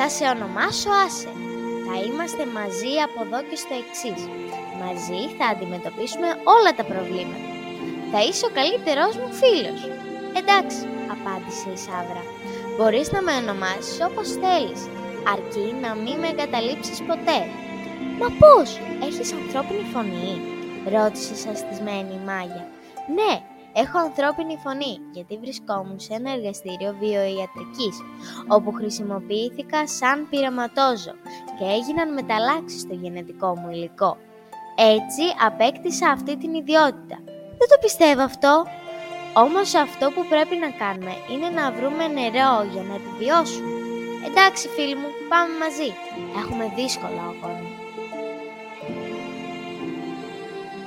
Θα σε ονομάσω Άσε. Θα είμαστε μαζί από εδώ και στο εξής. Μαζί θα αντιμετωπίσουμε όλα τα προβλήματα. Θα είσαι ο καλύτερός μου φίλος. Εντάξει, απάντησε η Σάβρα. Μπορείς να με ονομάσεις όπως θέλεις, αρκεί να μην με εγκαταλείψεις ποτέ. Μα πώς, έχεις ανθρώπινη φωνή? Ρώτησε σαστισμένη η Μάγια. Ναι, έχω ανθρώπινη φωνή, γιατί βρισκόμουν σε ένα εργαστήριο βιοιατρικής, όπου χρησιμοποιήθηκα σαν πειραματόζω και έγιναν μεταλλάξεις στο γενετικό μου υλικό. Έτσι απέκτησα αυτή την ιδιότητα. Δεν το πιστεύω αυτό. Όμως αυτό που πρέπει να κάνουμε είναι να βρούμε νερό για να επιβιώσουμε. Εντάξει φίλοι μου, πάμε μαζί. Έχουμε δύσκολο αγώνα.